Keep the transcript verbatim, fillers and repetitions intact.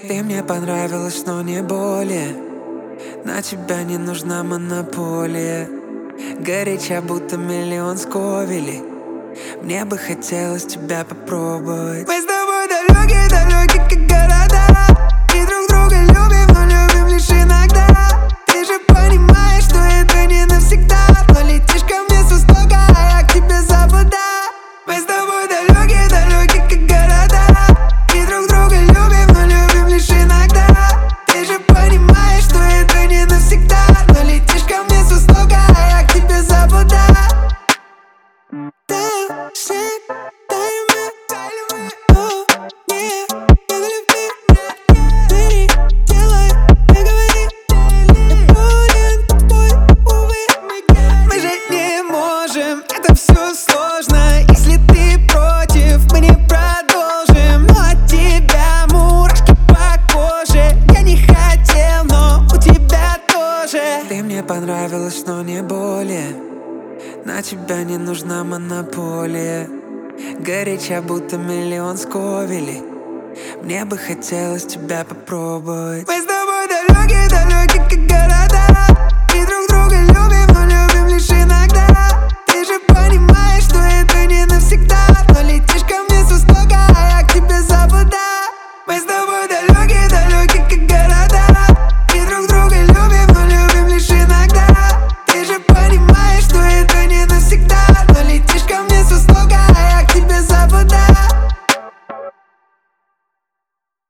Ты мне понравилась, но не более. На тебя не нужна монополия. Горяча, будто миллион сковелей. Мне бы хотелось тебя попробовать. Мы с тобой далеки, далеки, как города. И друг друга любим, но любим лишь иногда. Ты же понимаешь, что это не навсегда. Но летишь ко мне с востока, а я к тебе с запада. Мы с тобой далеки, далеки, как города. И друг друга любим, но любим лишь иногда. Ты же понимаешь, что это не навсегда. Но летишь ко мне с востока, а я к тебе с запада. Это все сложно, если ты против, мы не продолжим. Но от тебя мурашки по коже. Я не хотел, но у тебя тоже. Ты мне понравилась, но не более. На тебя не нужна монополия. Горяча, будто миллион сковелей. Мне бы хотелось тебя попробовать. Мы с тобой далеки, далеки, как города.